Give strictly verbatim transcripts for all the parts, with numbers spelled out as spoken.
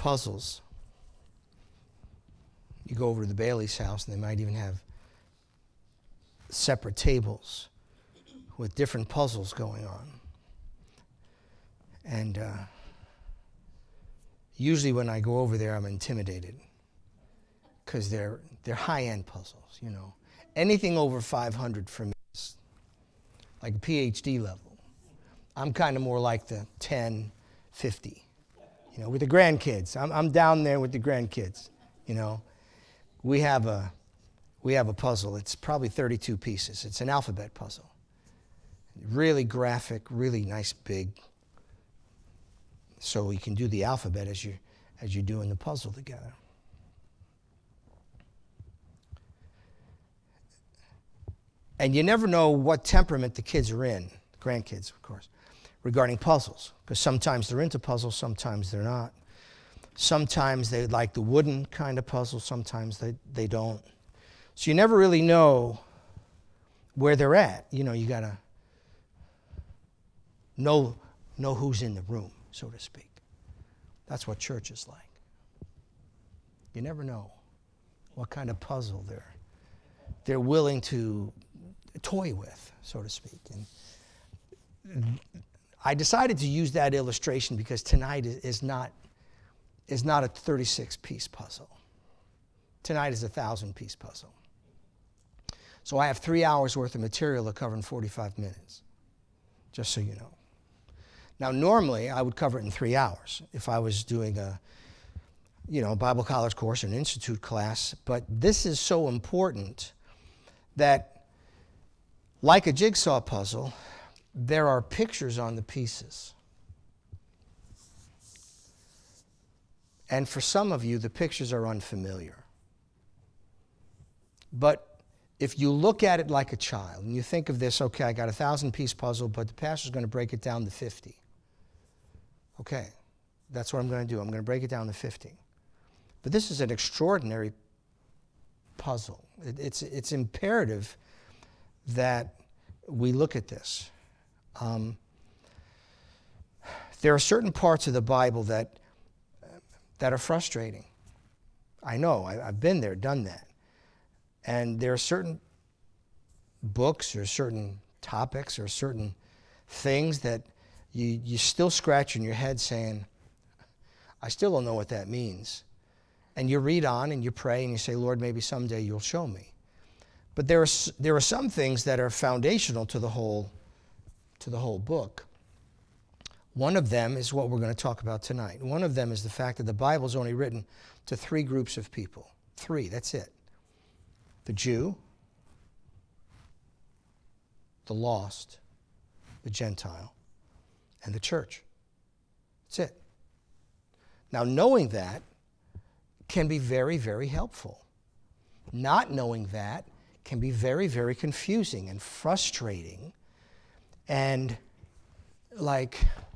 puzzles. You go over to the Bailey's house, and they might even have separate tables with different puzzles going on. And uh, usually when I go over there, I'm intimidated because they're they're high-end puzzles, you know. Anything over five hundred for me is like a P H D level. I'm kind of more like the ten, fifty, you know, with the grandkids. I'm I'm down there with the grandkids, you know. We have a we have a puzzle. It's probably thirty-two pieces. It's an alphabet puzzle. Really graphic, really nice, big. So you can do the alphabet as you as you're doing the puzzle together. And you never know what temperament the kids are in, grandkids, of course, regarding puzzles. Because sometimes they're into puzzles, sometimes they're not. Sometimes they like the wooden kind of puzzle, sometimes they, they don't. So you never really know where they're at. You know, you got to know, know who's in the room, so to speak. That's what church is like. You never know what kind of puzzle they're, they're willing to toy with, so to speak. And I decided to use that illustration because tonight is not is not a thirty-six piece puzzle. Tonight is a thousand piece puzzle. So I have three hours worth of material to cover in forty-five minutes, just so you know. Now, normally I would cover it in three hours if I was doing a, you know, Bible college course or an institute class. But this is so important that, like a jigsaw puzzle, there are pictures on the pieces. And for some of you, the pictures are unfamiliar. But if you look at it like a child, and you think of this, okay, I got a thousand-piece puzzle, but the pastor's going to break it down to fifty. Okay, that's what I'm going to do. I'm going to break it down to fifty. But this is an extraordinary puzzle. It, it's, it's imperative that we look at this. Um, there are certain parts of the Bible that that are frustrating. I know, I, I've been there, done that. And there are certain books or certain topics or certain things that you, you still scratch in your head saying, I still don't know what that means. And you read on and you pray and you say, Lord, maybe someday you'll show me. But there are, there are some things that are foundational to the whole, to the whole book. One of them is what we're going to talk about tonight. One of them is the fact that the Bible is only written to three groups of people. Three, that's it. The Jew, the lost, the Gentile, and the church. That's it. Now, knowing that can be very, very helpful. Not knowing that can be very, very confusing and frustrating. And like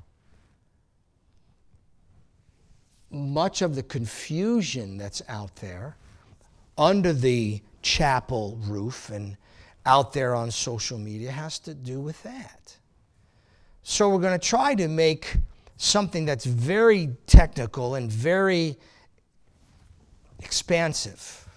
much of the confusion that's out there under the chapel roof and out there on social media has to do with that. So we're going to try to make something that's very technical and very expansive,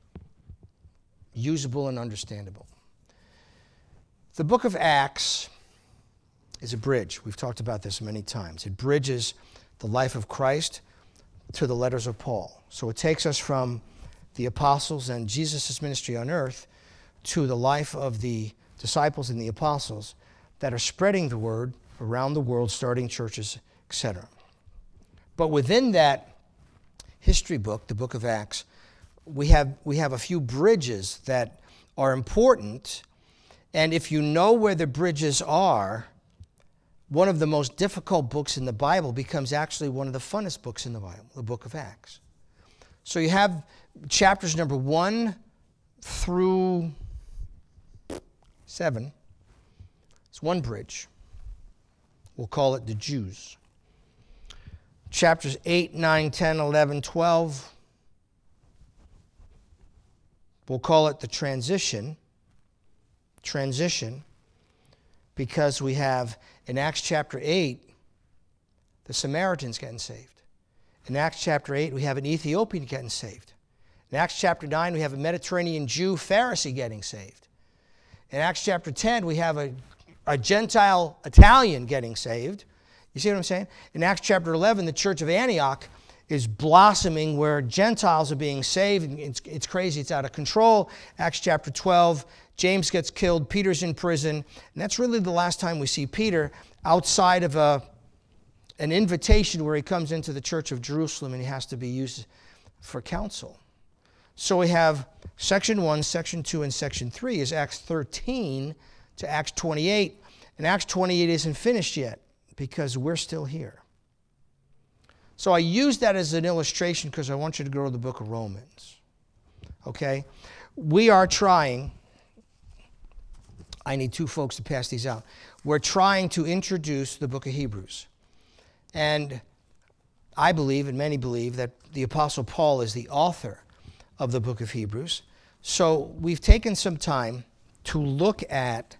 usable and understandable. The book of Acts is a bridge. We've talked about this many times. It bridges the life of Christ to the letters of Paul. So it takes us from the apostles and Jesus' ministry on earth to the life of the disciples and the apostles that are spreading the word around the world, starting churches, et cetera. But within that history book, the book of Acts, we have we have a few bridges that are important. And if you know where the bridges are, one of the most difficult books in the Bible becomes actually one of the funnest books in the Bible, the book of Acts. So you have chapters number one through seven. It's one bridge. We'll call it the Jews. Chapters eight, nine, ten, eleven, twelve. We'll call it the transition. Transition. Because we have in Acts chapter eight, the Samaritans getting saved. In Acts chapter eight, we have an Ethiopian getting saved. In Acts chapter nine, we have a Mediterranean Jew Pharisee getting saved. In Acts chapter ten, we have a, a Gentile Italian getting saved. You see what I'm saying? In Acts chapter eleven, the church of Antioch is blossoming where Gentiles are being saved. It's, it's crazy. It's out of control. Acts chapter twelve, James gets killed. Peter's in prison. And that's really the last time we see Peter outside of a, an invitation where he comes into the church of Jerusalem and he has to be used for counsel. So we have section one, section two, and section three is Acts thirteen to Acts twenty-eight. And Acts twenty-eight isn't finished yet because we're still here. So I use that as an illustration because I want you to go to the book of Romans. Okay? We are trying, I need two folks to pass these out. We're trying to introduce the book of Hebrews. And I believe, and many believe, that the Apostle Paul is the author of the book of Hebrews. So we've taken some time to look at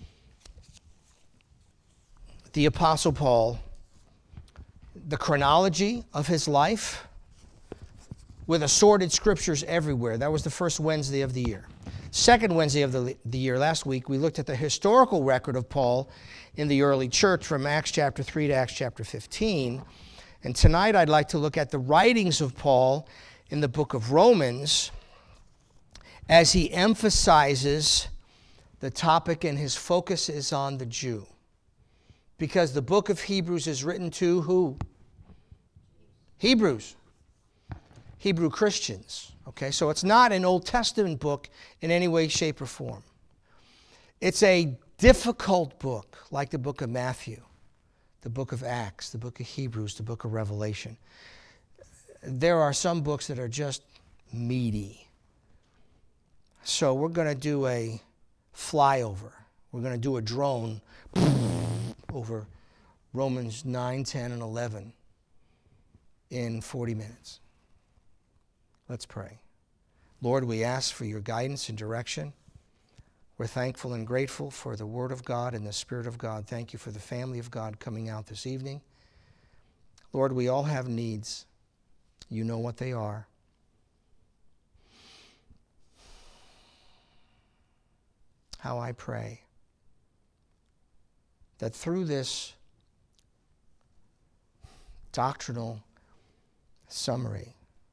the Apostle Paul, the chronology of his life, with assorted scriptures everywhere. That was the first Wednesday of the year. Second Wednesday of the, the year, last week, we looked at the historical record of Paul in the early church from Acts chapter three to Acts chapter fifteen. And tonight I'd like to look at the writings of Paul in the book of Romans as he emphasizes the topic and his focus is on the Jew. Because the book of Hebrews is written to who? Hebrews. Hebrew Christians. Okay, so it's not an Old Testament book in any way, shape, or form. It's a difficult book, like the book of Matthew, the book of Acts, the book of Hebrews, the book of Revelation. There are some books that are just meaty. So we're going to do a flyover. We're going to do a drone over Romans nine, ten, and eleven in forty minutes. Let's pray. Lord, we ask for your guidance and direction. We're thankful and grateful for the Word of God and the Spirit of God. Thank you for the family of God coming out this evening. Lord, we all have needs. You know what they are. How I pray that through this doctrinal summary,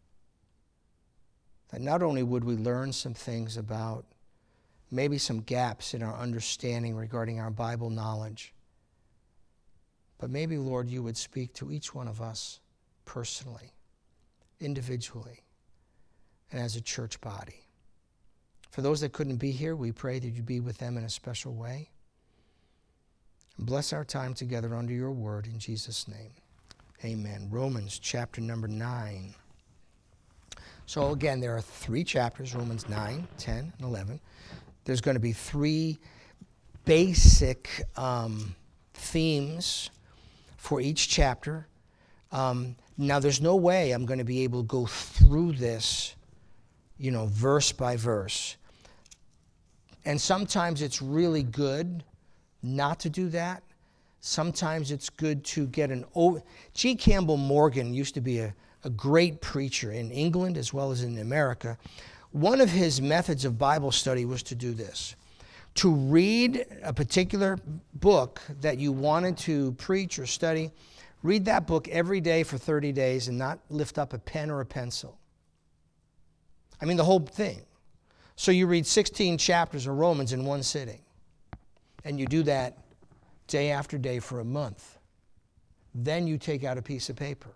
that not only would we learn some things about maybe some gaps in our understanding regarding our Bible knowledge, but maybe, Lord, you would speak to each one of us personally, individually, and as a church body. For those that couldn't be here, we pray that you be with them in a special way. And bless our time together under your word in Jesus' name. Amen. Romans chapter number nine. So again, there are three chapters, Romans nine, ten, and eleven. There's going to be three basic um, themes for each chapter. Um, now, there's no way I'm going to be able to go through this, you know, verse by verse. And sometimes it's really good not to do that. Sometimes it's good to get an... O- G. Campbell Morgan used to be a, a great preacher in England as well as in America. One of his methods of Bible study was to do this. To read a particular book that you wanted to preach or study, read that book every day for thirty days and not lift up a pen or a pencil. I mean, the whole thing. So you read sixteen chapters of Romans in one sitting. And you do that day after day for a month. Then you take out a piece of paper.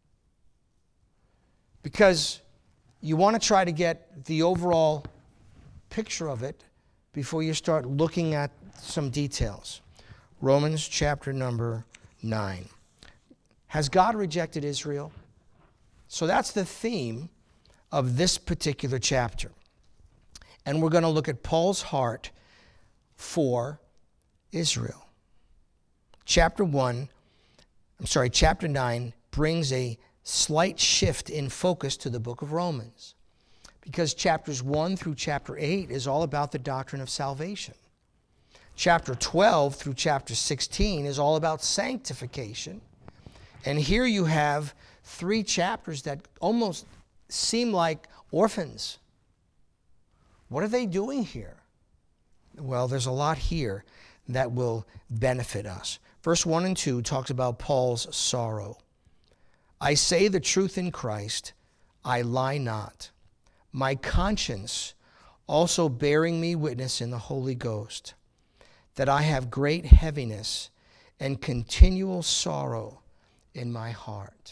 Because you want to try to get the overall picture of it before you start looking at some details. Romans chapter number nine. Has God rejected Israel? So that's the theme of this particular chapter. And we're going to look at Paul's heart for Israel. Chapter one, I'm sorry, chapter nine brings a slight shift in focus to the book of Romans, because chapters one through chapter eight is all about the doctrine of salvation. Chapter twelve through chapter sixteen is all about sanctification. And here you have three chapters that almost seem like orphans. What are they doing here? Well, there's a lot here that will benefit us. Verse one and two talks about Paul's sorrow. I say the truth in Christ, I lie not. My conscience also bearing me witness in the Holy Ghost, that I have great heaviness and continual sorrow in my heart.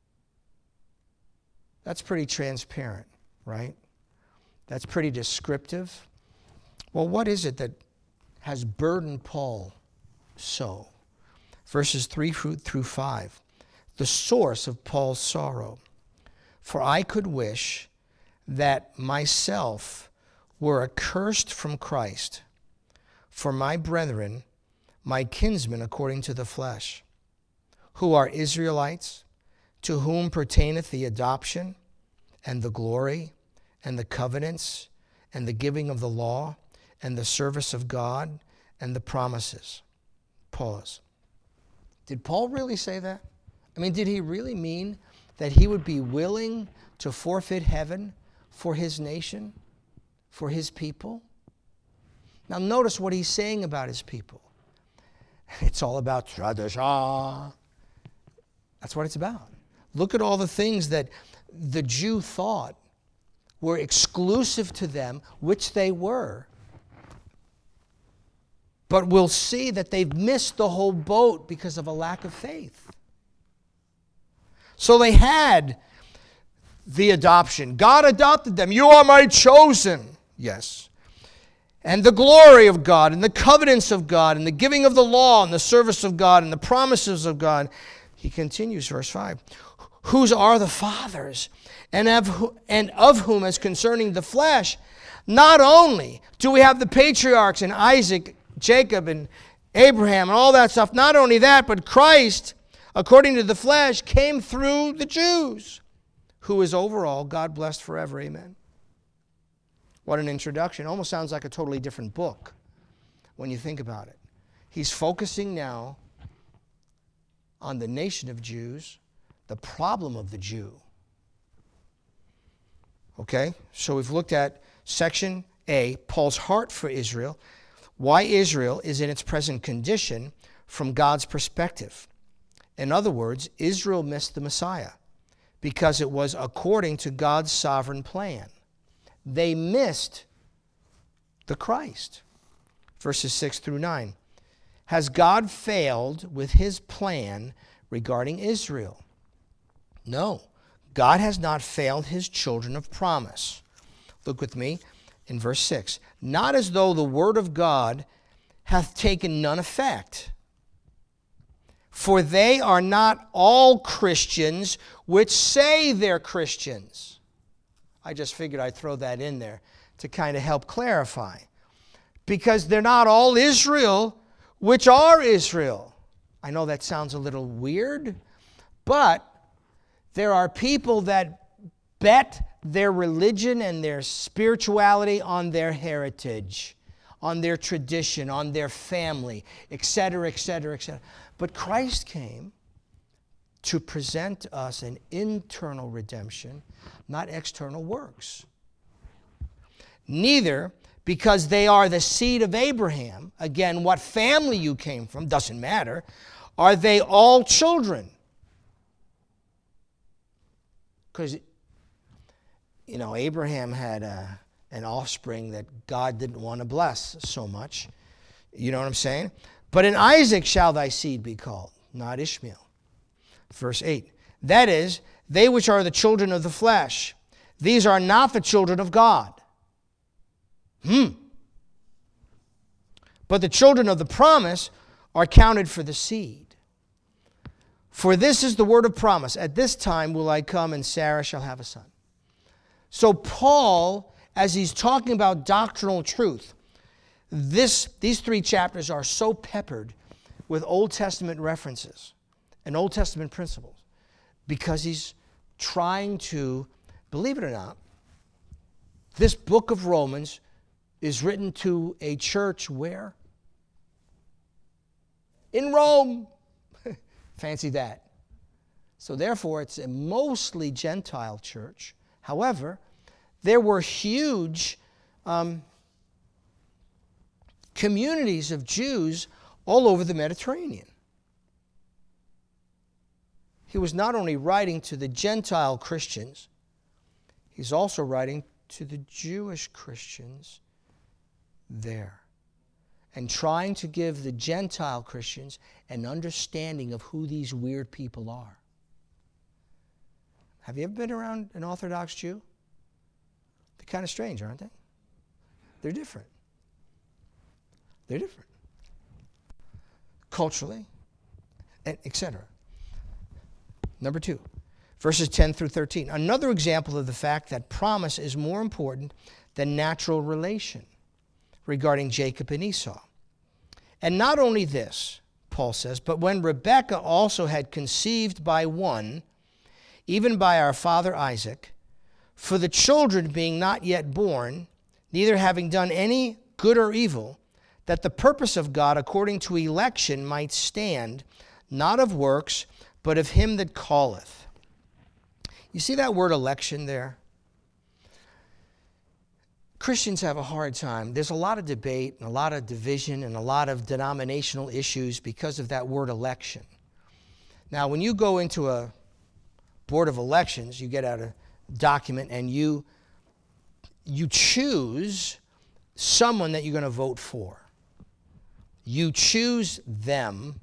That's pretty transparent, right? That's pretty descriptive. Well, what is it that has burdened Paul so? Verses three through five. The source of Paul's sorrow. For I could wish that myself were accursed from Christ for my brethren, my kinsmen according to the flesh, who are Israelites, to whom pertaineth the adoption and the glory and the covenants and the giving of the law and the service of God and the promises. Pause. Did Paul really say that? I mean, did he really mean that he would be willing to forfeit heaven for his nation, for his people? Now notice what he's saying about his people. It's all about tradition. That's what it's about. Look at all the things that the Jew thought were exclusive to them, which they were. But we'll see that they've missed the whole boat because of a lack of faith. So they had the adoption. God adopted them. You are my chosen. Yes. And the glory of God and the covenants of God and the giving of the law and the service of God and the promises of God. He continues, verse five. Whose are the fathers, and of, and of whom, as concerning the flesh, not only do we have the patriarchs and Isaac, Jacob, and Abraham, and all that stuff. Not only that, but Christ, according to the flesh, came through the Jews, who is over all, God blessed forever. Amen. What an introduction. Almost sounds like a totally different book when you think about it. He's focusing now on the nation of Jews, the problem of the Jew. Okay, so we've looked at section A, Paul's heart for Israel, why Israel is in its present condition from God's perspective. In other words, Israel missed the Messiah because it was according to God's sovereign plan. They missed the Christ. Verses six through nine. Has God failed with his plan regarding Israel? No. God has not failed his children of promise. Look with me in verse six. Not as though the word of God hath taken none effect. For they are not all Christians which say they're Christians. I just figured I'd throw that in there to kind of help clarify. Because they're not all Israel which are Israel. I know that sounds a little weird, but there are people that bet their religion and their spirituality on their heritage, on their tradition, on their family, et cetera, et cetera, et cetera. But Christ came to present us an internal redemption, not external works. Neither because they are the seed of Abraham, again, what family you came from, doesn't matter, are they all children. Because, you know, Abraham had a, an offspring that God didn't want to bless so much. You know what I'm saying? But in Isaac shall thy seed be called, not Ishmael. Verse eight. That is, they which are the children of the flesh, these are not the children of God. Hmm. But the children of the promise are counted for the seed. For this is the word of promise. At this time will I come, and Sarah shall have a son. So Paul, as he's talking about doctrinal truth, this, these three chapters are so peppered with Old Testament references and Old Testament principles because he's trying to, believe it or not, this book of Romans is written to a church where? In Rome. Fancy that. So therefore, it's a mostly Gentile church. However, there were huge um, communities of Jews all over the Mediterranean. He was not only writing to the Gentile Christians, he's also writing to the Jewish Christians there, and trying to give the Gentile Christians an understanding of who these weird people are. Have you ever been around an Orthodox Jew? They're kind of strange, aren't they? They're different. They're different. Culturally, and et cetera. Number two, verses ten through thirteen. Another example of the fact that promise is more important than natural relation regarding Jacob and Esau. And not only this, Paul says, but when Rebekah also had conceived by one, even by our father Isaac, for the children being not yet born, neither having done any good or evil, that the purpose of God according to election might stand, not of works, but of him that calleth. You see that word election there? Christians have a hard time. There's a lot of debate and a lot of division and a lot of denominational issues because of that word election. Now, when you go into a board of elections, you get out a document and you, you choose someone that you're going to vote for. You choose them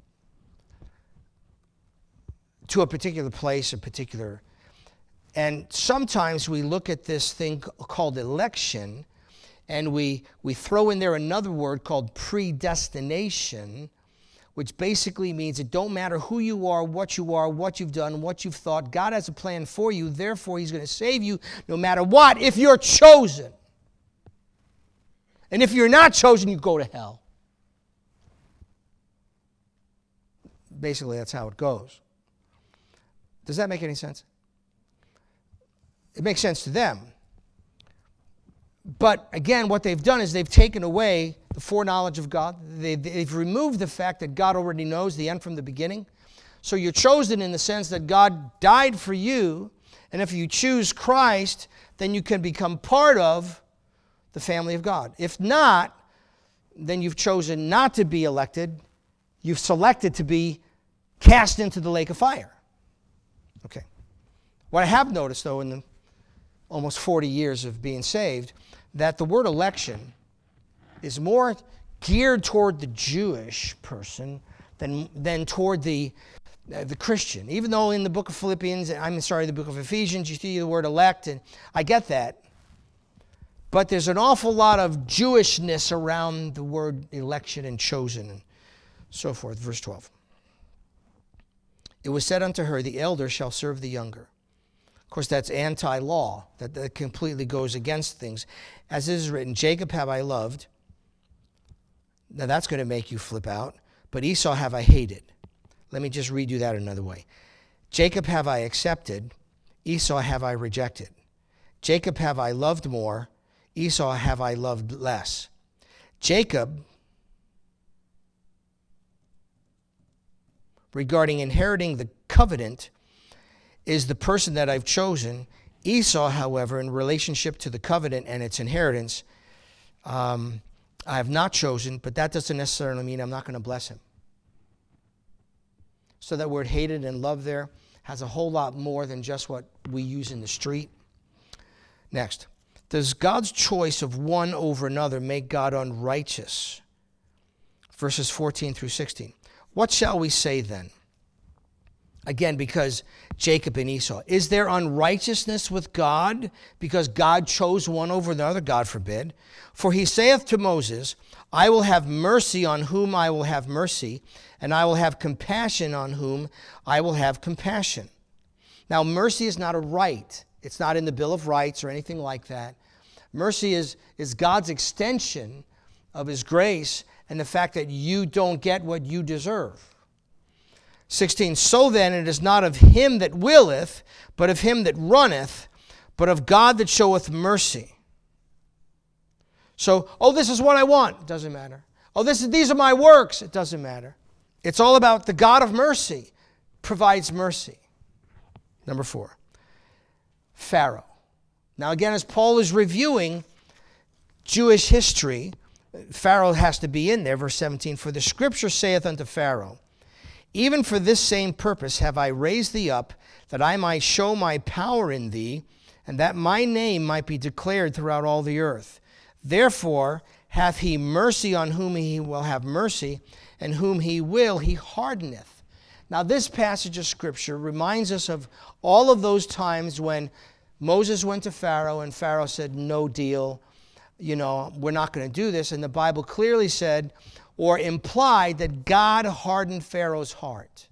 to a particular place, a particular... And sometimes we look at this thing called election, and we, we throw in there another word called predestination, which basically means it don't matter who you are, what you are, what you've done, what you've thought. God has a plan for you. Therefore, he's going to save you no matter what if you're chosen. And if you're not chosen, you go to hell. Basically, that's how it goes. Does that make any sense? It makes sense to them. But again, what they've done is they've taken away the foreknowledge of God. They've, they've removed the fact that God already knows the end from the beginning. So you're chosen in the sense that God died for you, and if you choose Christ, then you can become part of the family of God. If not, then you've chosen not to be elected. You've selected to be cast into the lake of fire. Okay. What I have noticed, though, in the almost forty years of being saved, that the word election is more geared toward the Jewish person than, than toward the, uh, the Christian. Even though in the book of Philippians, I'm sorry, the book of Ephesians, you see the word elect, and I get that. But there's an awful lot of Jewishness around the word election and chosen and so forth. Verse twelve. It was said unto her, the elder shall serve the younger. Of course, that's anti-law. That, that completely goes against things. As it is written, Jacob have I loved. Now that's going to make you flip out. But Esau have I hated. Let me just redo that another way. Jacob have I accepted. Esau have I rejected. Jacob have I loved more. Esau have I loved less. Jacob, regarding inheriting the covenant, is the person that I've chosen. Esau, however, in relationship to the covenant and its inheritance, um, I have not chosen, but that doesn't necessarily mean I'm not going to bless him. So that word hated and loved there has a whole lot more than just what we use in the street. Next, does God's choice of one over another make God unrighteous? Verses fourteen through sixteen. What shall we say then? Again, because Jacob and Esau. Is there unrighteousness with God because God chose one over another? God forbid. For he saith to Moses, I will have mercy on whom I will have mercy, and I will have compassion on whom I will have compassion. Now, mercy is not a right. It's not in the Bill of Rights or anything like that. Mercy is, is God's extension of his grace and the fact that you don't get what you deserve. sixteen, so then it is not of him that willeth, but of him that runneth, but of God that showeth mercy. So, oh, this is what I want. It doesn't matter. Oh, this is, these are my works. It doesn't matter. It's all about the God of mercy provides mercy. Number four, Pharaoh. Now again, as Paul is reviewing Jewish history, Pharaoh has to be in there. Verse seventeen, for the scripture saith unto Pharaoh, even for this same purpose have I raised thee up, that I might show my power in thee, and that my name might be declared throughout all the earth. Therefore hath he mercy on whom he will have mercy, and whom he will he hardeneth. Now this passage of scripture reminds us of all of those times when Moses went to Pharaoh and Pharaoh said, no deal, you know, we're not going to do this. And the Bible clearly said or implied that God hardened Pharaoh's heart.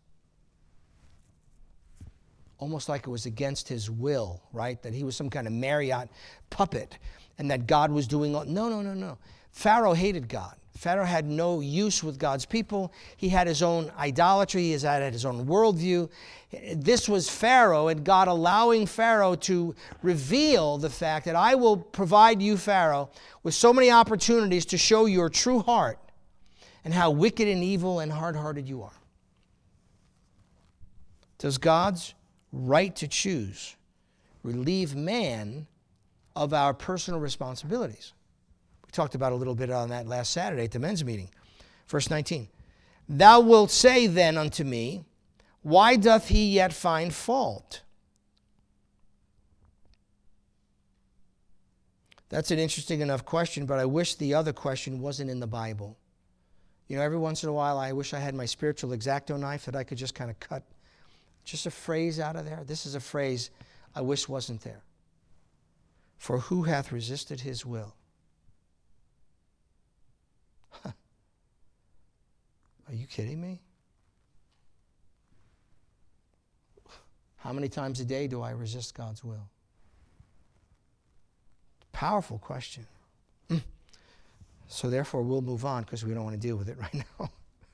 Almost like it was against his will, right? That he was some kind of marionette puppet and that God was doing all... No, no, no, no. Pharaoh hated God. Pharaoh had no use with God's people. He had his own idolatry. He had his own worldview. This was Pharaoh, and God allowing Pharaoh to reveal the fact that I will provide you, Pharaoh, with so many opportunities to show your true heart and how wicked and evil and hard-hearted you are. Does God's right to choose relieve man of our personal responsibilities? We talked about a little bit on that last Saturday at the men's meeting. Verse nineteen, thou wilt say then unto me, why doth he yet find fault? That's an interesting enough question, but I wish the other question wasn't in the Bible. You know, every once in a while, I wish I had my spiritual X-Acto knife that I could just kind of cut just a phrase out of there. This is a phrase I wish wasn't there. For who hath resisted his will? Huh. Are you kidding me? How many times a day do I resist God's will? Powerful question. Mm. So therefore, we'll move on because we don't want to deal with it right now.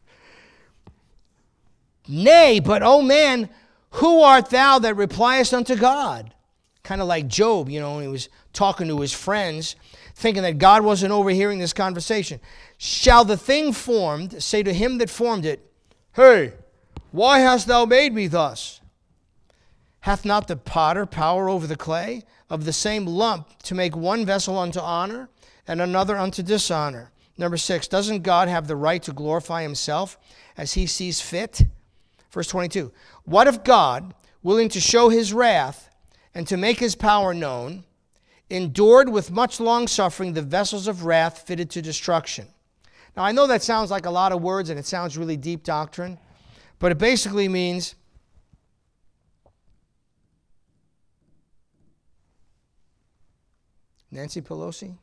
Nay, but, O man, who art thou that repliest unto God? Kind of like Job, you know, when he was talking to his friends, thinking that God wasn't overhearing this conversation. Shall the thing formed say to him that formed it, hey, why hast thou made me thus? Hath not the potter power over the clay, of the same lump to make one vessel unto honor and another unto dishonor? Number six, doesn't God have the right to glorify himself as he sees fit? Verse twenty-two, what if God, willing to show his wrath and to make his power known, endured with much long suffering the vessels of wrath fitted to destruction? Now I know that sounds like a lot of words and it sounds really deep doctrine, but it basically means Nancy Pelosi,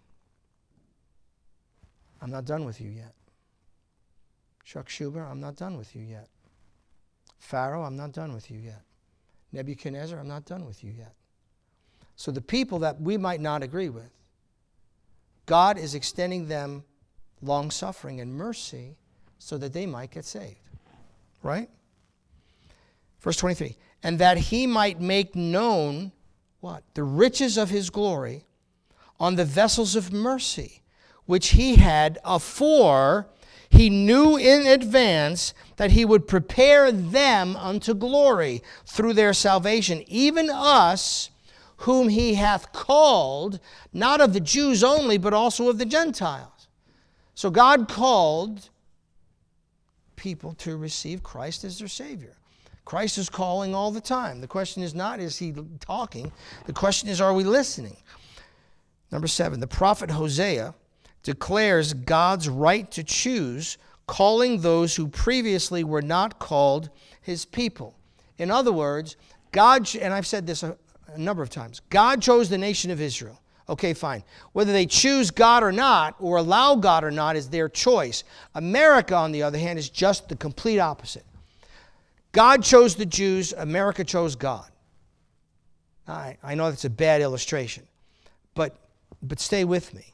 I'm not done with you yet. Chuck Schumer, I'm not done with you yet. Pharaoh, I'm not done with you yet. Nebuchadnezzar, I'm not done with you yet. So the people that we might not agree with, God is extending them long suffering and mercy so that they might get saved. Right? Verse twenty-three, and that he might make known what? The riches of his glory on the vessels of mercy, which he had afore he knew in advance that he would prepare them unto glory through their salvation, even us whom he hath called, not of the Jews only, but also of the Gentiles. So God called people to receive Christ as their Savior. Christ is calling all the time. The question is not, is he talking? The question is, are we listening? Number seven, the prophet Hosea declares God's right to choose, calling those who previously were not called his people. In other words, God, and I've said this a, a number of times, God chose the nation of Israel. Okay, fine. Whether they choose God or not, or allow God or not, is their choice. America, on the other hand, is just the complete opposite. God chose the Jews, America chose God. I, I know that's a bad illustration, but But stay with me.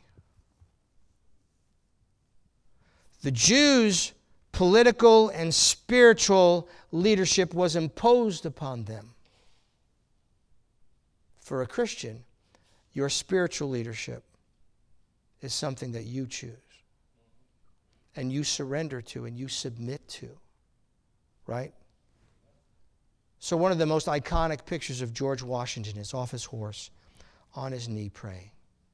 The Jews' political and spiritual leadership was imposed upon them. For a Christian, your spiritual leadership is something that you choose and you surrender to and you submit to, right? So one of the most iconic pictures of George Washington is off his horse, on his knee praying,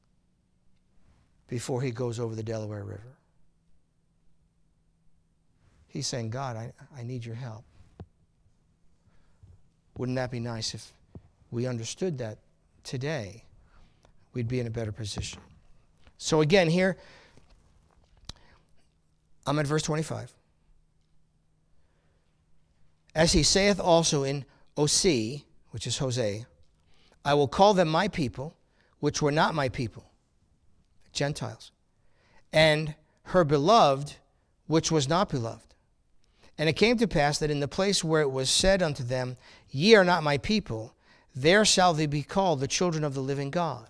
before he goes over the Delaware River. He's saying, God, I, I need your help. Wouldn't that be nice if we understood that today? We'd be in a better position. So again, here, I'm at verse twenty-five. As he saith also in Osee, which is Hosea, I will call them my people, which were not my people, Gentiles, and her beloved, which was not beloved. And it came to pass that in the place where it was said unto them, Ye are not my people, there shall they be called the children of the living God.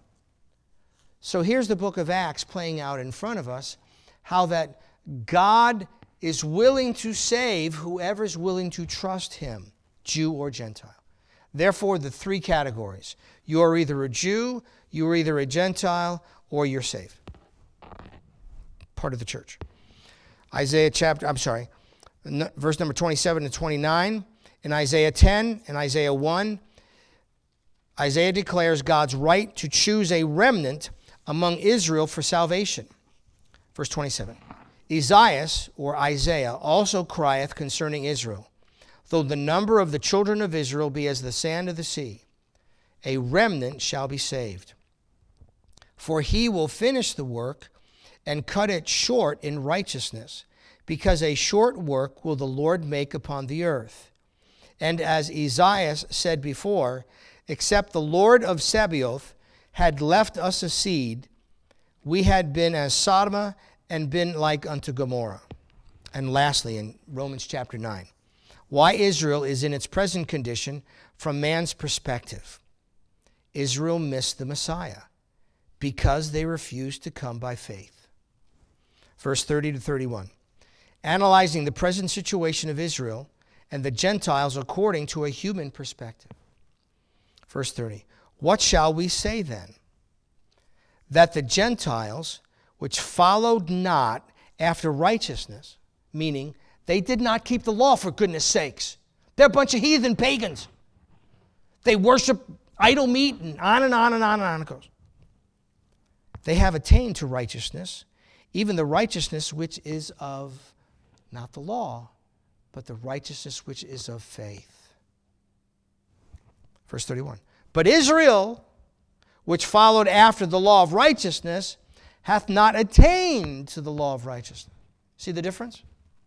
So here's the book of Acts playing out in front of us, how that God is willing to save whoever is willing to trust him, Jew or Gentile. Therefore, the three categories. You are either a Jew, you are either a Gentile, or you're saved. Part of the church. Isaiah chapter, I'm sorry, verse number twenty-seven to twenty-nine. In Isaiah ten and Isaiah one, Isaiah declares God's right to choose a remnant among Israel for salvation. Verse twenty-seven. Esaias, or Isaiah, also crieth concerning Israel, though the number of the children of Israel be as the sand of the sea, a remnant shall be saved. For he will finish the work and cut it short in righteousness, because a short work will the Lord make upon the earth. And as Esaias said before, except the Lord of Sabaoth had left us a seed, we had been as Sodom and been like unto Gomorrah. And lastly, in Romans chapter nine, why Israel is in its present condition from man's perspective. Israel missed the Messiah because they refused to come by faith. Verse thirty to thirty-one. Analyzing the present situation of Israel and the Gentiles according to a human perspective. Verse thirty. What shall we say then? That the Gentiles, which followed not after righteousness, meaning they did not keep the law for goodness sakes. They're a bunch of heathen pagans. They worship idol meat and on and on and on and on it goes. They have attained to righteousness, even the righteousness which is of not the law, but the righteousness which is of faith. Verse thirty-one. But Israel, which followed after the law of righteousness, hath not attained to the law of righteousness. See the difference?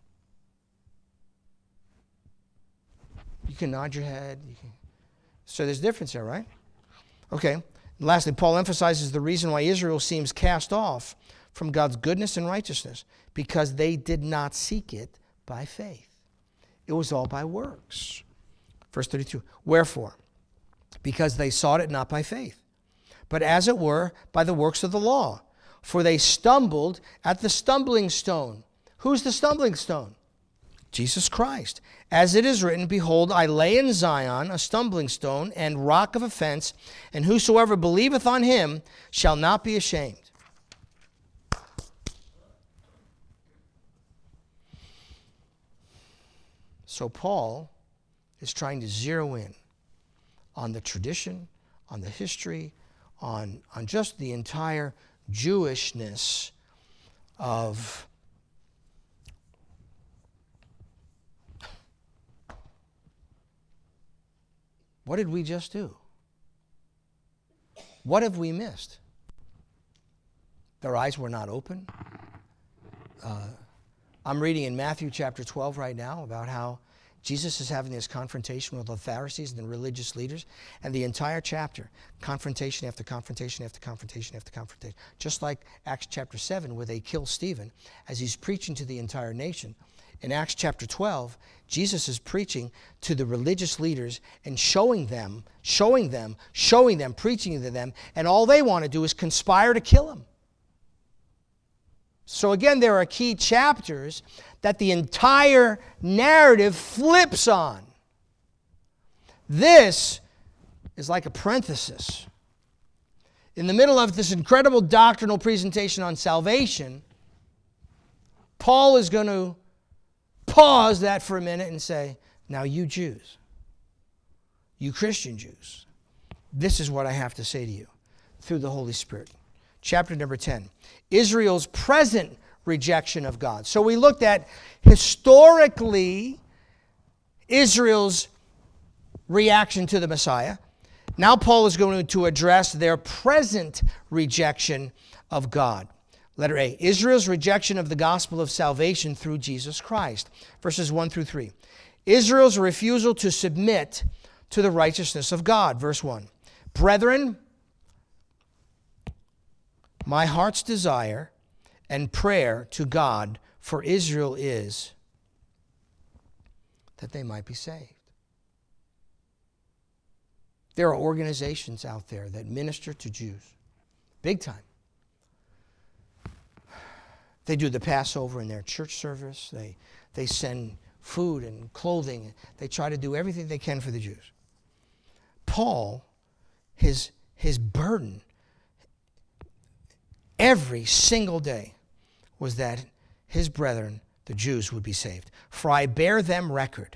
You can nod your head. You can... So there's a difference there, right? Okay. And lastly, Paul emphasizes the reason why Israel seems cast off from God's goodness and righteousness, because they did not seek it by faith. It was all by works. Verse thirty-two. Wherefore? Because they sought it not by faith, but as it were by the works of the law. For they stumbled at the stumbling stone. Who's the stumbling stone? Jesus Christ. As it is written, Behold, I lay in Zion a stumbling stone and rock of offense, and whosoever believeth on him shall not be ashamed. So Paul is trying to zero in on the tradition, on the history, on, on just the entire Jewishness of what did we just do? What have we missed? Their eyes were not open. Uh, I'm reading in Matthew chapter twelve right now about how Jesus is having this confrontation with the Pharisees and the religious leaders, and the entire chapter, confrontation after confrontation after confrontation after confrontation. Just like Acts chapter seven, where they kill Stephen as he's preaching to the entire nation. In Acts chapter twelve, Jesus is preaching to the religious leaders and showing them, showing them, showing them, preaching to them, and all they want to do is conspire to kill him. So again, there are key chapters that the entire narrative flips on. This is like a parenthesis. In the middle of this incredible doctrinal presentation on salvation, Paul is going to pause that for a minute and say, now you Jews, you Christian Jews, this is what I have to say to you through the Holy Spirit. Chapter number ten, Israel's present rejection of God. So we looked at historically Israel's reaction to the Messiah. Now Paul is going to address their present rejection of God. Letter A, Israel's rejection of the gospel of salvation through Jesus Christ. Verses one through three. Israel's refusal to submit to the righteousness of God. Verse one. Brethren, my heart's desire and prayer to God for Israel is that they might be saved. There are organizations out there that minister to Jews, big time. They do the Passover in their church service. They, they send food and clothing. They try to do everything they can for the Jews. Paul, his, his burden every single day was that his brethren, the Jews, would be saved. For I bear them record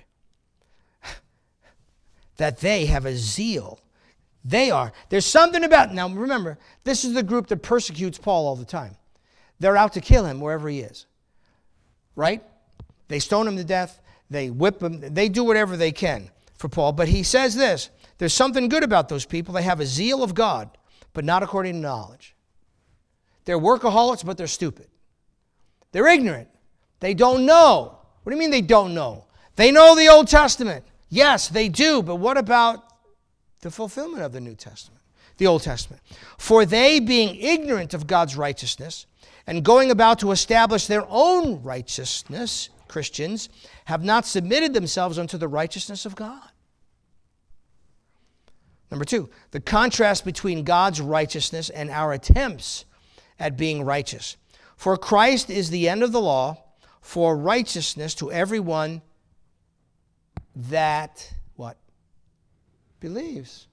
that they have a zeal. They are. There's something about, now remember, this is the group that persecutes Paul all the time. They're out to kill him wherever he is. Right? They stone him to death. They whip him. They do whatever they can for Paul. But he says this, there's something good about those people. They have a zeal of God, but not according to knowledge. They're workaholics, but they're stupid. They're ignorant. They don't know. What do you mean they don't know? They know the Old Testament. Yes, they do, but what about the fulfillment of the New Testament, the Old Testament? For they, being ignorant of God's righteousness and going about to establish their own righteousness, Christians, have not submitted themselves unto the righteousness of God. Number two, the contrast between God's righteousness and our attempts at being righteous. For Christ is the end of the law for righteousness to everyone that, what? Believes.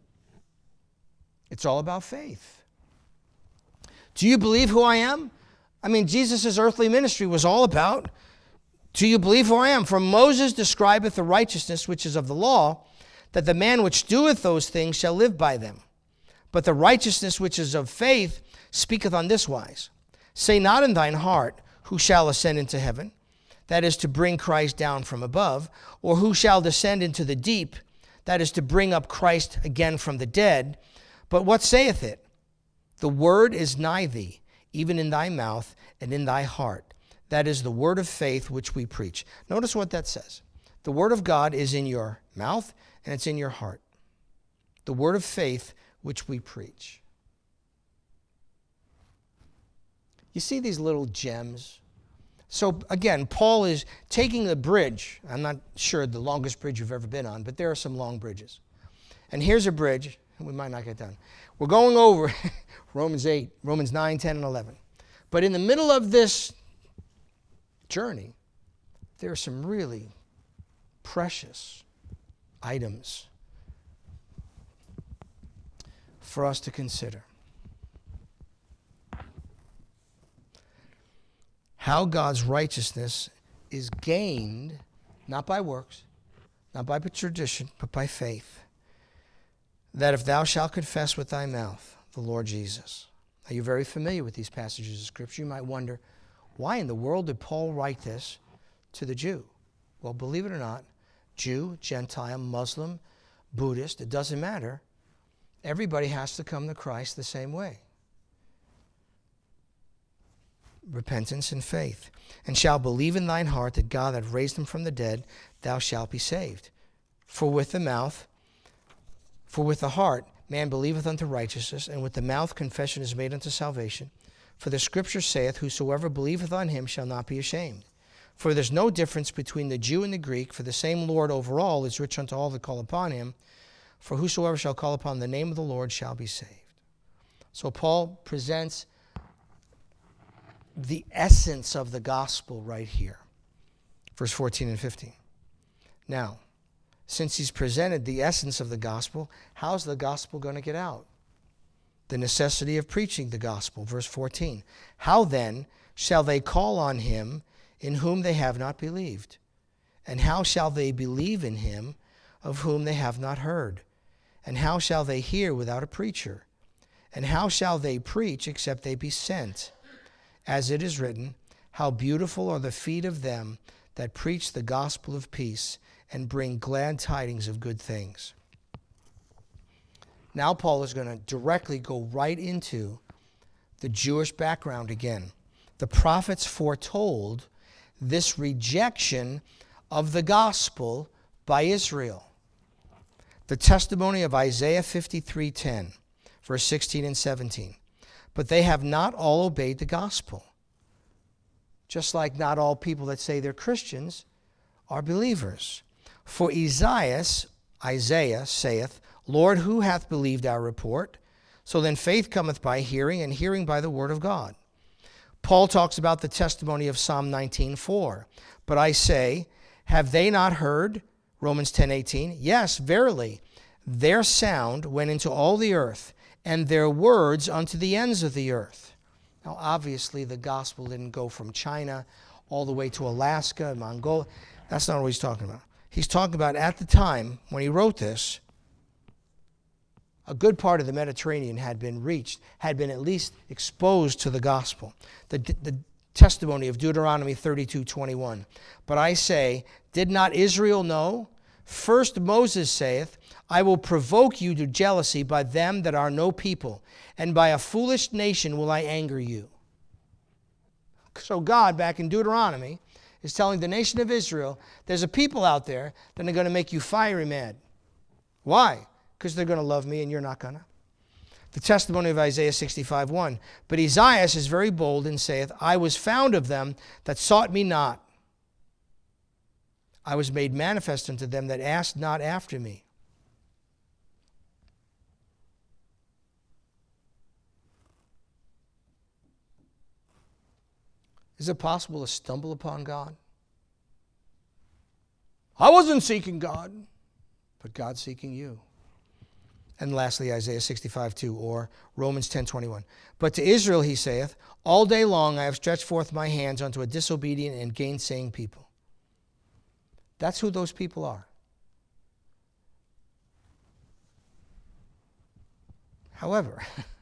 It's all about faith. Do you believe who I am? I mean, Jesus' earthly ministry was all about, do you believe who I am? For Moses describeth the righteousness which is of the law, that the man which doeth those things shall live by them. But the righteousness which is of faith speaketh on this wise. Say not in thine heart, who shall ascend into heaven? That is to bring Christ down from above. Or who shall descend into the deep? That is to bring up Christ again from the dead. But what saith it? The word is nigh thee, even in thy mouth and in thy heart. That is the word of faith which we preach. Notice what that says. The word of God is in your mouth and it's in your heart. The word of faith which we preach. You see these little gems? So again, Paul is taking the bridge. I'm not sure the longest bridge you've ever been on, but there are some long bridges. And here's a bridge. We might not get done. We're going over Romans eight, Romans nine, ten, and eleven. But in the middle of this journey, there are some really precious items for us to consider. How God's righteousness is gained, not by works, not by tradition, but by faith. That if thou shalt confess with thy mouth the Lord Jesus. Now you're very familiar with these passages of Scripture. You might wonder, why in the world did Paul write this to the Jew? Well, believe it or not, Jew, Gentile, Muslim, Buddhist, it doesn't matter. Everybody has to come to Christ the same way. Repentance and faith. And shall believe in thine heart that God hath raised him from the dead, thou shalt be saved. For with the mouth, for with the heart man believeth unto righteousness, and with the mouth confession is made unto salvation. For the Scripture saith, whosoever believeth on him shall not be ashamed. For there's no difference between the Jew and the Greek, for the same Lord over all is rich unto all that call upon him. For whosoever shall call upon the name of the Lord shall be saved. So Paul presents the essence of the gospel right here. Verse fourteen and fifteen. Now, since he's presented the essence of the gospel, how's the gospel going to get out? The necessity of preaching the gospel. Verse fourteen. How then shall they call on him in whom they have not believed? And how shall they believe in him of whom they have not heard? And how shall they hear without a preacher? And how shall they preach except they be sent? As it is written, how beautiful are the feet of them that preach the gospel of peace and bring glad tidings of good things. Now Paul is going to directly go right into the Jewish background again. The prophets foretold this rejection of the gospel by Israel. The testimony of Isaiah fifty-three ten, verse sixteen and seventeen. But they have not all obeyed the gospel. Just like not all people that say they're Christians are believers. For Isaiah, Isaiah saith, Lord, who hath believed our report? So then faith cometh by hearing, and hearing by the word of God. Paul talks about the testimony of Psalm nineteen four. But I say, have they not heard? Romans ten eighteen. Yes, verily, their sound went into all the earth, and their words unto the ends of the earth. Now, obviously, the gospel didn't go from China all the way to Alaska and Mongolia. That's not what he's talking about. He's talking about at the time when he wrote this, a good part of the Mediterranean had been reached, had been at least exposed to the gospel. The, the testimony of Deuteronomy thirty-two twenty-one. But I say, did not Israel know? First Moses saith, I will provoke you to jealousy by them that are no people, and by a foolish nation will I anger you. So God, back in Deuteronomy, is telling the nation of Israel, there's a people out there that are going to make you fiery mad. Why? Because they're going to love me and you're not going to. The testimony of Isaiah sixty-five one. But Isaiah is very bold and saith, I was found of them that sought me not. I was made manifest unto them that asked not after me. Is it possible to stumble upon God? I wasn't seeking God, but God's seeking you. And lastly, Isaiah sixty-five two, or Romans ten twenty-one. But to Israel he saith, all day long I have stretched forth my hands unto a disobedient and gainsaying people. That's who those people are. However,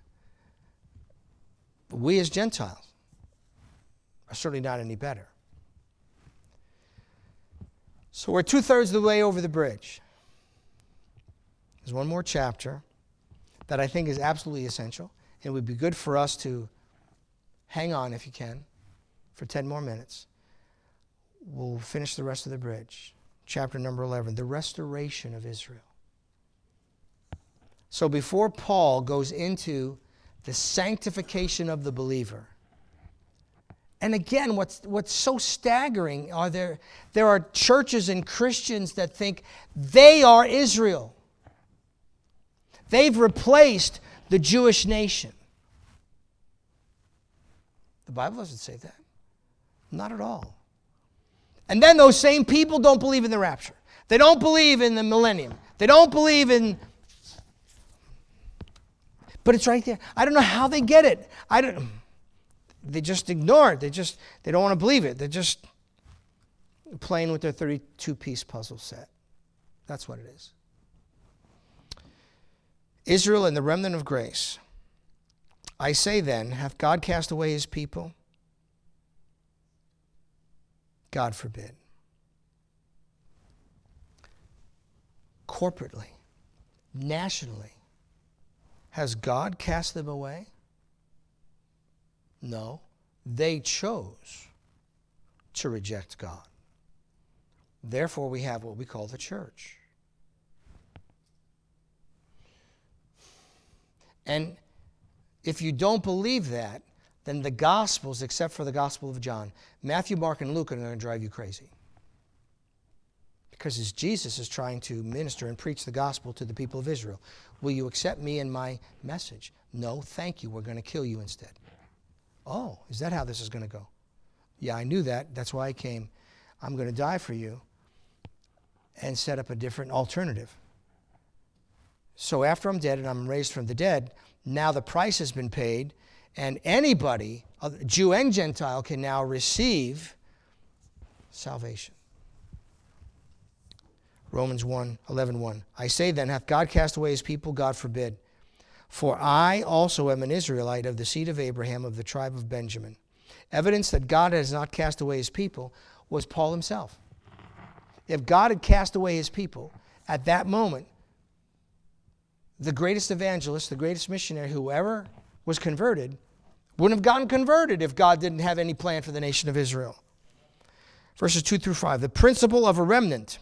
we as Gentiles are certainly not any better. So we're two-thirds of the way over the bridge. There's one more chapter that I think is absolutely essential. It would be good for us to hang on, if you can, for ten more minutes. We'll finish the rest of the bridge. Chapter number eleven, the restoration of Israel. So before Paul goes into the sanctification of the believer, and again, what's, what's so staggering are there, there are churches and Christians that think they are Israel. They've replaced the Jewish nation. The Bible doesn't say that. Not at all. And then those same people don't believe in the rapture. They don't believe in the millennium. They don't believe in... But it's right there. I don't know how they get it. I don't... They just ignore it. They just, they don't want to believe it. They're just playing with their thirty-two piece puzzle set. That's what it is. Israel and the remnant of grace. I say then, hath God cast away his people? God forbid. Corporately, nationally, has God cast them away? No, they chose to reject God. Therefore, we have what we call the church. And if you don't believe that, then the Gospels, except for the Gospel of John, Matthew, Mark, and Luke are going to drive you crazy. Because as Jesus is trying to minister and preach the gospel to the people of Israel, will you accept me and my message? No, thank you. We're going to kill you instead. Oh, is that how this is going to go? Yeah, I knew that. That's why I came. I'm going to die for you and set up a different alternative. So after I'm dead and I'm raised from the dead, now the price has been paid, and anybody, Jew and Gentile, can now receive salvation. Romans one, eleven, one. I say then, hath God cast away his people? God forbid. For I also am an Israelite of the seed of Abraham, of the tribe of Benjamin. Evidence that God has not cast away his people was Paul himself. If God had cast away his people, at that moment, the greatest evangelist, the greatest missionary, whoever was converted, wouldn't have gotten converted if God didn't have any plan for the nation of Israel. Verses two through five. The principle of a remnant.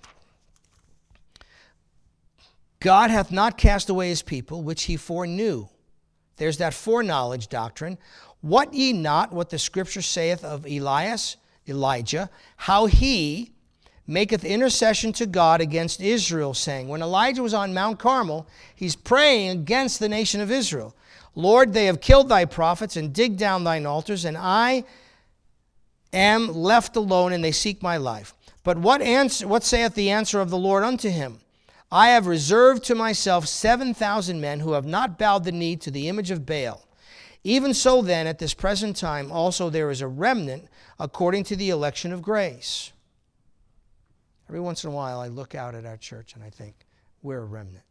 God hath not cast away his people, which he foreknew. There's that foreknowledge doctrine. What ye not what the scripture saith of Elias, Elijah, how he maketh intercession to God against Israel, saying, when Elijah was on Mount Carmel, he's praying against the nation of Israel. Lord, they have killed thy prophets and digged down thine altars, and I am left alone, and they seek my life. But what answer, what saith the answer of the Lord unto him? I have reserved to myself seven thousand men who have not bowed the knee to the image of Baal. Even so then, at this present time, also there is a remnant according to the election of grace. Every once in a while, I look out at our church and I think, we're a remnant.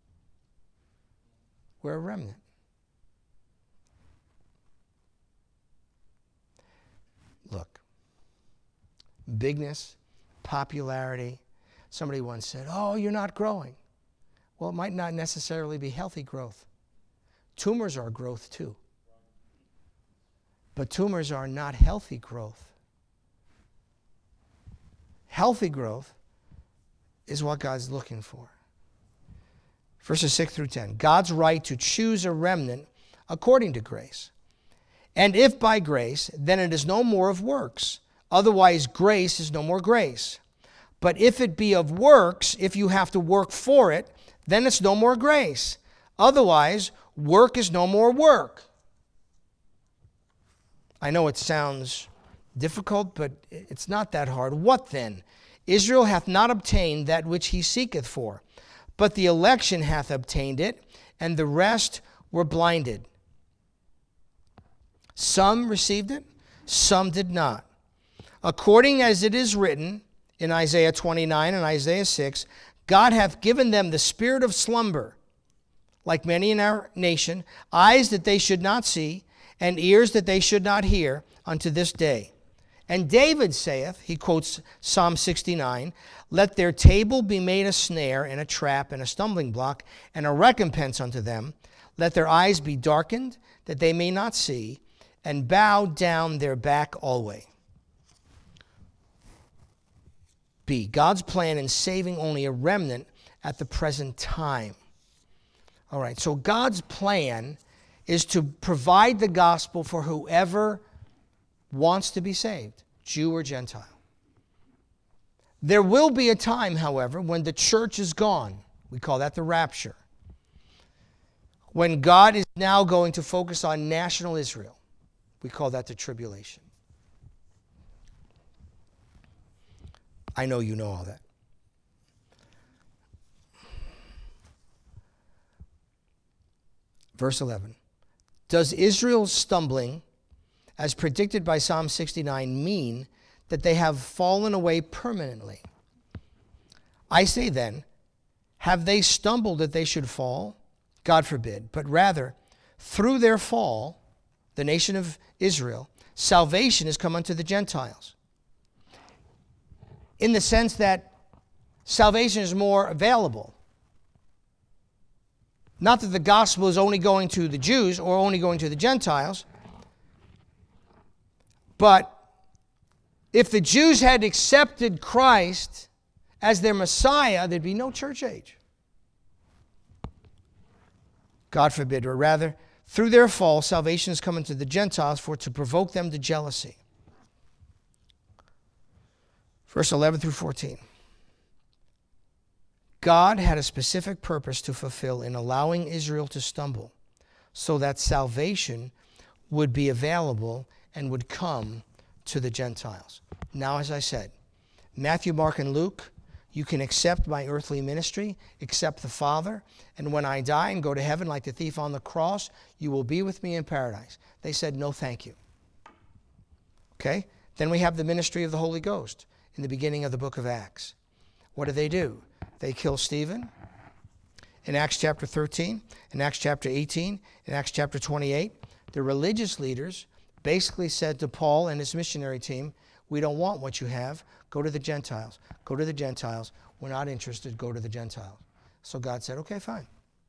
We're a remnant. Look, bigness, popularity. Somebody once said, oh, you're not growing. Well, it might not necessarily be healthy growth. Tumors are growth too. But tumors are not healthy growth. Healthy growth is what God's looking for. Verses six through ten. God's right to choose a remnant according to grace. And if by grace, then it is no more of works. Otherwise, grace is no more grace. But if it be of works, if you have to work for it, then it's no more grace. Otherwise, work is no more work. I know it sounds difficult, but it's not that hard. What then? Israel hath not obtained that which he seeketh for, but the election hath obtained it, and the rest were blinded. Some received it, some did not. According as it is written in Isaiah twenty-nine and Isaiah six, God hath given them the spirit of slumber, like many in our nation, eyes that they should not see, and ears that they should not hear, unto this day. And David saith, he quotes Psalm sixty-nine, let their table be made a snare and a trap and a stumbling block and a recompense unto them. Let their eyes be darkened, that they may not see, and bow down their back alway. B, God's plan in saving only a remnant at the present time. All right, so God's plan is to provide the gospel for whoever wants to be saved, Jew or Gentile. There will be a time, however, when the church is gone. We call that the rapture. When God is now going to focus on national Israel. We call that the tribulation. I know you know all that. Verse eleven. Does Israel's stumbling, as predicted by Psalm sixty-nine, mean that they have fallen away permanently? I say then, have they stumbled that they should fall? God forbid. But rather, through their fall, the nation of Israel, salvation has come unto the Gentiles. In the sense that salvation is more available. Not that the gospel is only going to the Jews or only going to the Gentiles, but if the Jews had accepted Christ as their Messiah, there'd be no church age. God forbid, or rather, through their fall, salvation has come into the Gentiles for to provoke them to jealousy. Verse eleven through fourteen. God had a specific purpose to fulfill in allowing Israel to stumble so that salvation would be available and would come to the Gentiles. Now, as I said, Matthew, Mark, and Luke, you can accept my earthly ministry, accept the Father, and when I die and go to heaven like the thief on the cross, you will be with me in paradise. They said, no, thank you. Okay? Then we have the ministry of the Holy Ghost in the beginning of the book of Acts. What do they do? they kill Stephen. In Acts chapter thirteen, in Acts chapter eighteen, in Acts chapter twenty-eight, the religious leaders basically said to Paul and his missionary team, we don't want what you have. Go to the Gentiles. Go to the Gentiles. We're not interested. Go to the Gentiles. So God said, okay, fine.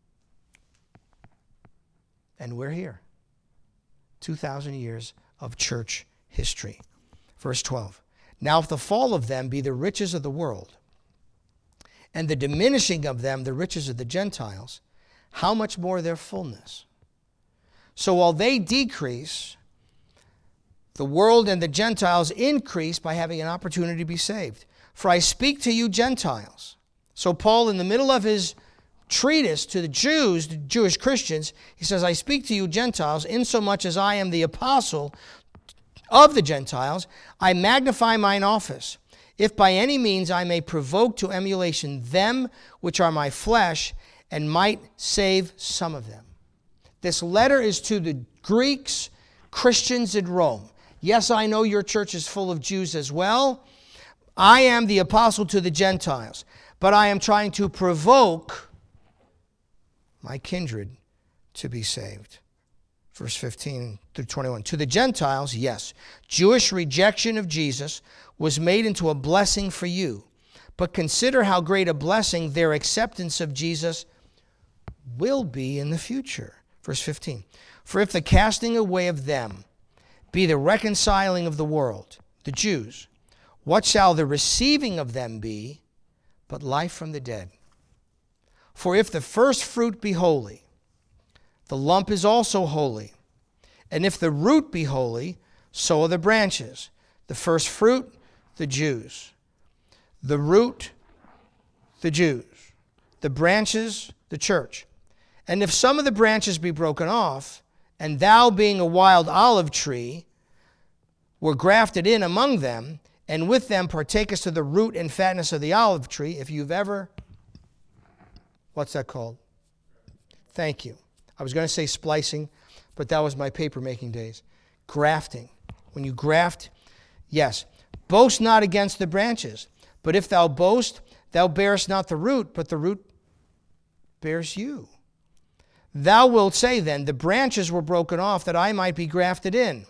And we're here. two thousand years of church history. Verse twelve. Now if the fall of them be the riches of the world, and the diminishing of them the riches of the Gentiles, how much more their fullness? So while they decrease, the world and the Gentiles increase by having an opportunity to be saved. For I speak to you Gentiles. So Paul, in the middle of his treatise to the Jews, the Jewish Christians, he says, I speak to you Gentiles, insomuch as I am the apostle of the Gentiles, I magnify mine office, if by any means I may provoke to emulation them which are my flesh, and might save some of them. This letter is to the Greeks, Christians in Rome. Yes, I know your church is full of Jews as well. I am the apostle to the Gentiles, but I am trying to provoke my kindred to be saved. Verse fifteen through twenty-one. To the Gentiles, yes, Jewish rejection of Jesus was made into a blessing for you. But consider how great a blessing their acceptance of Jesus will be in the future. Verse fifteen. For if the casting away of them be the reconciling of the world, the Jews, what shall the receiving of them be but life from the dead? For if the first fruit be holy, the lump is also holy. And if the root be holy, so are the branches. The first fruit, the Jews. The root, the Jews. The branches, the church. And if some of the branches be broken off, and thou being a wild olive tree, were grafted in among them, and with them partakest of the root and fatness of the olive tree, if you've ever, what's that called? Thank you. I was going to say splicing, but that was my paper making days. Grafting. When you graft, yes. Boast not against the branches, but if thou boast, thou bearest not the root, but the root bears you. Thou wilt say then, the branches were broken off that I might be grafted in.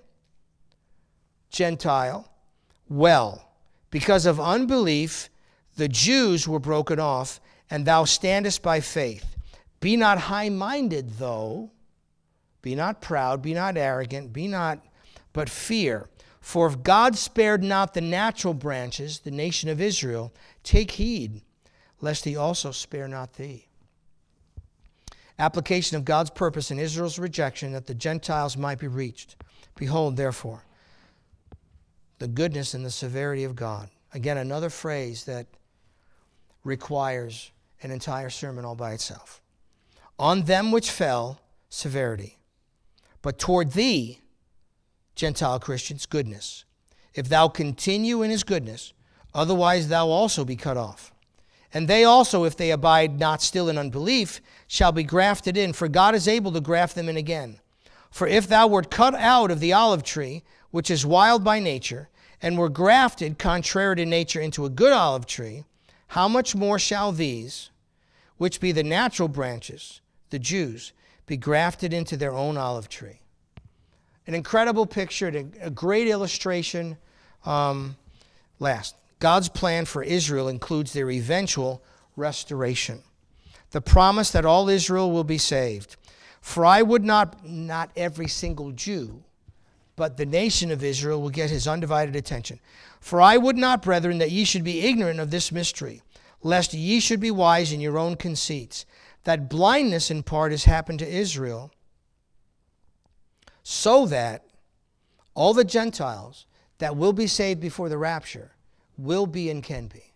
Gentile, well, because of unbelief, the Jews were broken off, and thou standest by faith. Be not high-minded, though. Be not proud, be not arrogant, be not, but fear. For if God spared not the natural branches, the nation of Israel, take heed, lest he also spare not thee. Application of God's purpose in Israel's rejection, that the Gentiles might be reached. Behold, therefore, the goodness and the severity of God. Again, another phrase that requires an entire sermon all by itself. On them which fell, severity. But toward thee, Gentile Christians, goodness. If thou continue in his goodness, otherwise thou also be cut off. And they also, if they abide not still in unbelief, shall be grafted in, for God is able to graft them in again. For if thou wert cut out of the olive tree, which is wild by nature, and were grafted contrary to nature into a good olive tree, how much more shall these, which be the natural branches, the Jews, be grafted into their own olive tree? An incredible picture, a great illustration. Um, last, God's plan for Israel includes their eventual restoration. The promise that all Israel will be saved. For I would not, not every single Jew, but the nation of Israel will get his undivided attention. For I would not, brethren, that ye should be ignorant of this mystery, lest ye should be wise in your own conceits, that blindness in part has happened to Israel, so that all the Gentiles that will be saved before the rapture will be and can be.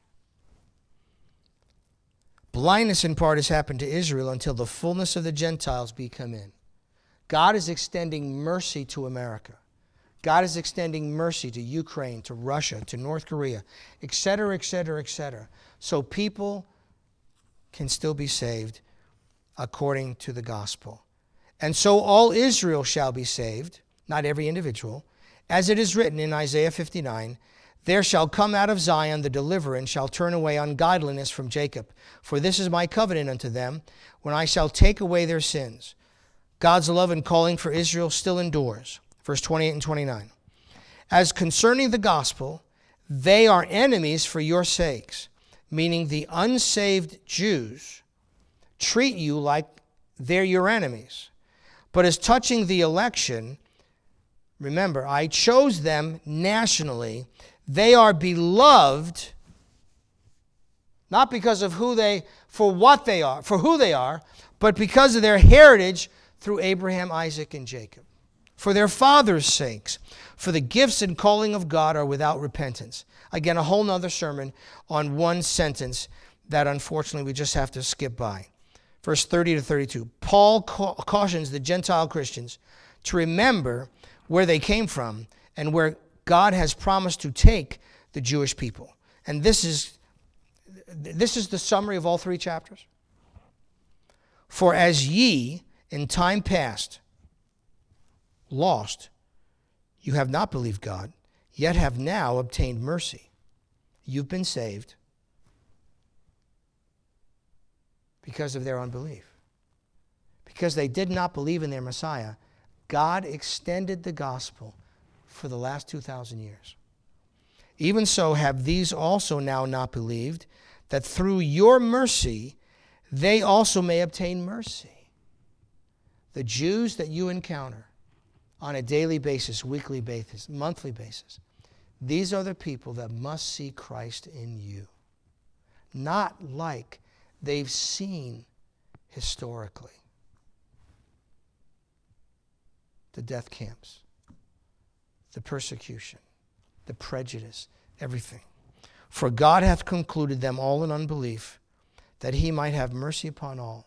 Blindness in part has happened to Israel until the fullness of the Gentiles be come in. God is extending mercy to America. God is extending mercy to Ukraine, to Russia, to North Korea, et cetera, et cetera, et cetera. So people can still be saved according to the gospel. And so all Israel shall be saved, not every individual, as it is written in Isaiah fifty-nine, There shall come out of Zion the deliverer, and shall turn away ungodliness from Jacob. For this is my covenant unto them, when I shall take away their sins. God's love and calling for Israel still endures. Verse twenty-eight and twenty-nine. As concerning the gospel, they are enemies for your sakes, meaning the unsaved Jews treat you like they're your enemies. But as touching the election, remember, I chose them nationally. They are beloved, not because of who they, for what they are, for who they are, but because of their heritage through Abraham, Isaac, and Jacob. For their fathers' sakes, for the gifts and calling of God are without repentance. Again, a whole nother sermon on one sentence that unfortunately we just have to skip by. Verse thirty to thirty-two. Paul ca- cautions the Gentile Christians to remember where they came from and where God has promised to take the Jewish people. And this is, this is the summary of all three chapters. For as ye in time past lost, you have not believed God, yet have now obtained mercy. You've been saved because of their unbelief. Because they did not believe in their Messiah, God extended the gospel for the last two thousand years. Even so have these also now not believed, that through your mercy they also may obtain mercy. The Jews that you encounter on a daily basis, weekly basis, monthly basis, these are the people that must see Christ in you. Not like they've seen historically. The death camps, the persecution, the prejudice, everything. For God hath concluded them all in unbelief, that he might have mercy upon all.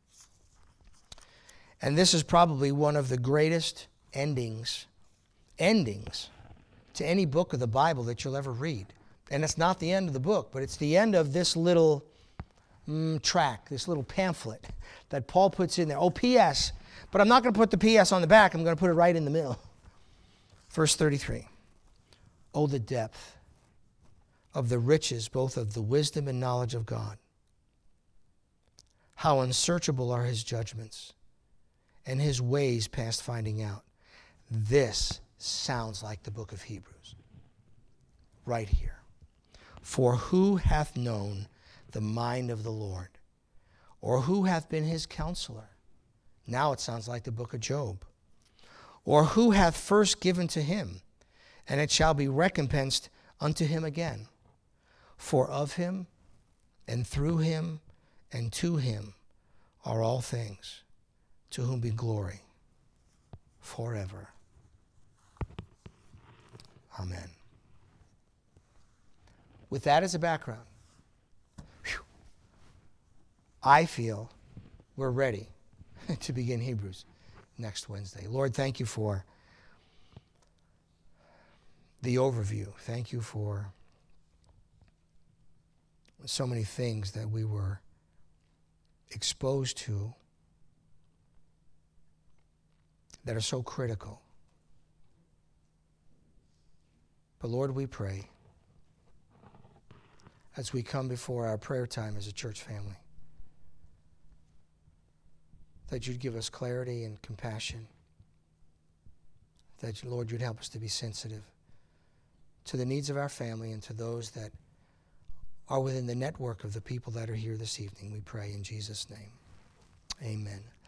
And this is probably one of the greatest endings, endings to any book of the Bible that you'll ever read. And it's not the end of the book, but it's the end of this little mm, track, this little pamphlet that Paul puts in there. Oh, P S But I'm not going to put the P S on the back. I'm going to put it right in the middle. Verse thirty-three. Oh, the depth of the riches, both of the wisdom and knowledge of God. How unsearchable are his judgments, and his ways past finding out. This sounds like the book of Hebrews. Right here. For who hath known the mind of the Lord? Or who hath been his counselor? Now it sounds like the book of Job. Or who hath first given to him, and it shall be recompensed unto him again? For of him, and through him, and to him are all things, to whom be glory forever. Amen. With that as a background, whew, I feel we're ready to begin Hebrews next Wednesday. Lord, thank you for the overview. Thank you for so many things that we were exposed to that are so critical. But Lord, we pray as we come before our prayer time as a church family, that you'd give us clarity and compassion. That, Lord, you'd help us to be sensitive to the needs of our family and to those that are within the network of the people that are here this evening. We pray in Jesus' name. Amen.